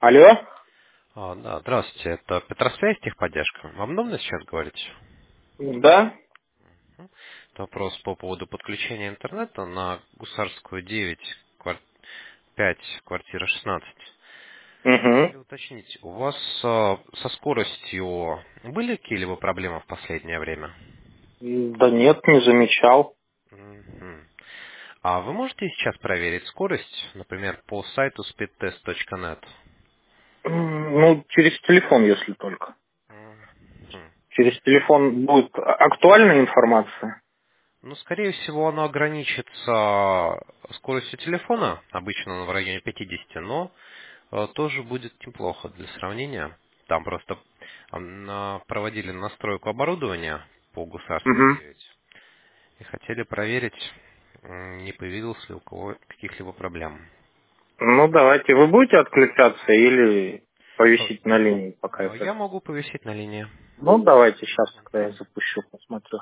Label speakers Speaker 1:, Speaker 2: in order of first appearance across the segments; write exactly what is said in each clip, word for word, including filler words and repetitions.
Speaker 1: Алло?
Speaker 2: А, да, здравствуйте, это Петросвязь, техподдержка. Вам удобно сейчас говорить?
Speaker 1: Да.
Speaker 2: Мгм. Это вопрос по поводу подключения интернета на Гусарскую девять, квар- пять, квартира шестнадцать.
Speaker 1: Угу.
Speaker 2: Хотели уточнить, у вас а, со скоростью были какие-либо проблемы в последнее время?
Speaker 1: Да нет, не замечал.
Speaker 2: Мгм. А вы можете сейчас проверить скорость, например, по сайту speedtest точка нет?
Speaker 1: М, Ну, через телефон, если только.
Speaker 2: Мгм.
Speaker 1: Через телефон будет а- актуальная информация?
Speaker 2: Ну, скорее всего, оно ограничится скоростью телефона, обычно он в районе пятидесяти, но э, тоже будет неплохо для сравнения. Там просто э, на- проводили настройку оборудования по Гусарской
Speaker 1: Угу.
Speaker 2: девять и хотели проверить, м, не появилось ли у кого каких-либо проблем.
Speaker 1: Ну, давайте. Вы будете отключаться или
Speaker 2: Э,
Speaker 1: повисеть на линии, пока
Speaker 2: э, Я
Speaker 1: это...
Speaker 2: могу повисеть на линии.
Speaker 1: Ну, давайте сейчас, когда я запущу, посмотрю.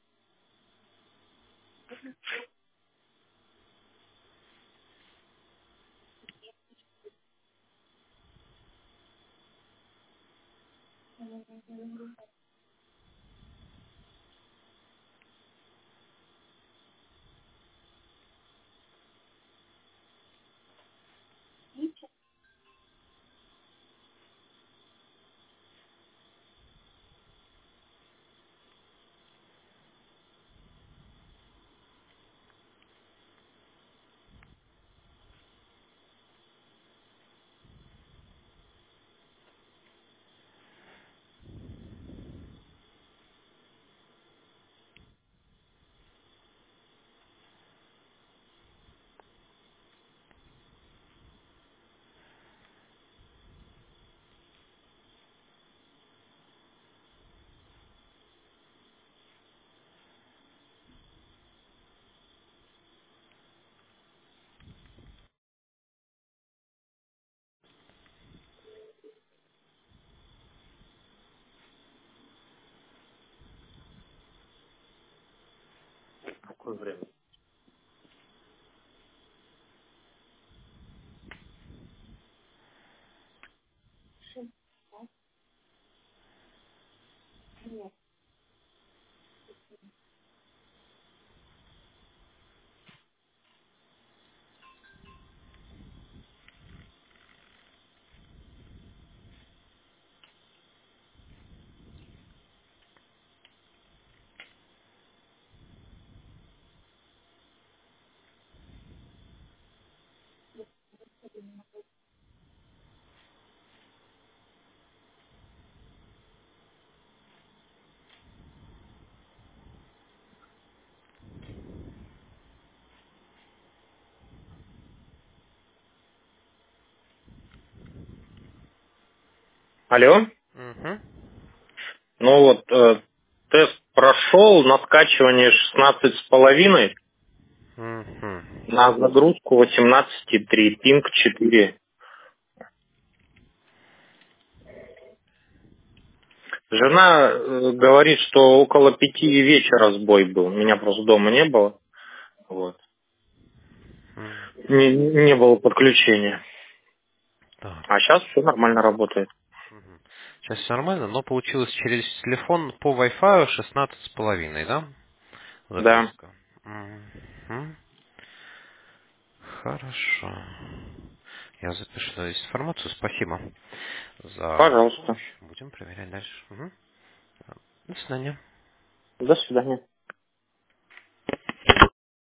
Speaker 1: Какое время? Алло?
Speaker 2: Мгм.
Speaker 1: Ну вот, э, тест прошел на скачивание шестнадцать с половиной,
Speaker 2: Мгм.
Speaker 1: на загрузку восемнадцать и три, пинг четыре. Жена э, говорит, что около пяти вечера сбой был. Меня просто дома не было. Вот.
Speaker 2: М.
Speaker 1: Не, не было подключения.
Speaker 2: Так.
Speaker 1: А сейчас все нормально работает.
Speaker 2: Мгм. Сейчас все нормально, но получилось через телефон по Wi-Fi шестнадцать с половиной, да?
Speaker 1: Да.
Speaker 2: Загрузка. Мгм. Хорошо. Я запишу здесь информацию. Спасибо за
Speaker 1: Пожалуйста.
Speaker 2: помощь. Будем проверять дальше. Мгм. До свидания.
Speaker 1: До свидания.